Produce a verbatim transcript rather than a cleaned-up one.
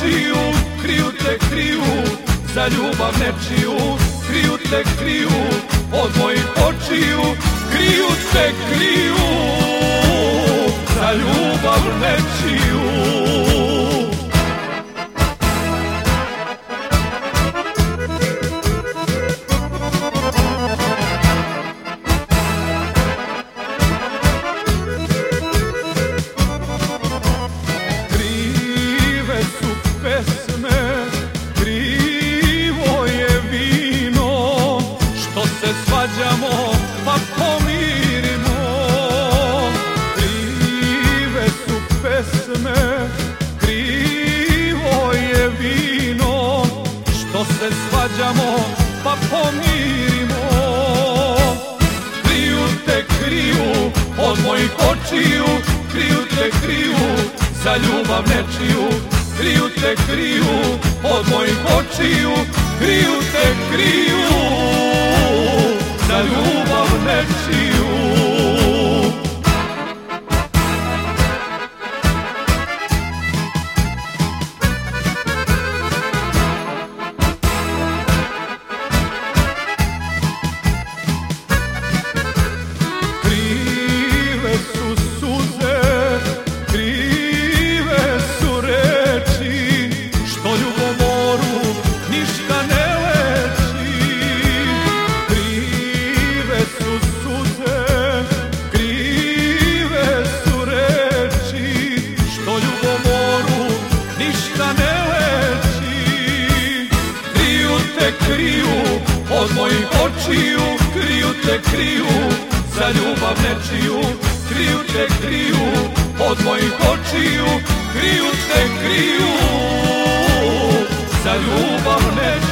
očiju, kriju te kriju, za ljubav nečiju, kriju te kriju, od mojih očiju, kriju te kriju, za ljubav nečiju. Svađamo pa pomirimo, krive su pesme, krivo je vino, što se svađamo pa pomirimo. Kriju te kriju, od mojih očiju, kriju te kriju, za ljubav nečiju, kriju te kriju, od mojih očiju, kriju te kriju, za ljubav nečiju. Krive su suze, krive su reči, što ljubomoru ništa ne kriju, od mojih očiju, kriju te kriju, za ljubav nečiju, kriju te kriju, od mojih očiju, kriju te kriju, za ljubav nečiju.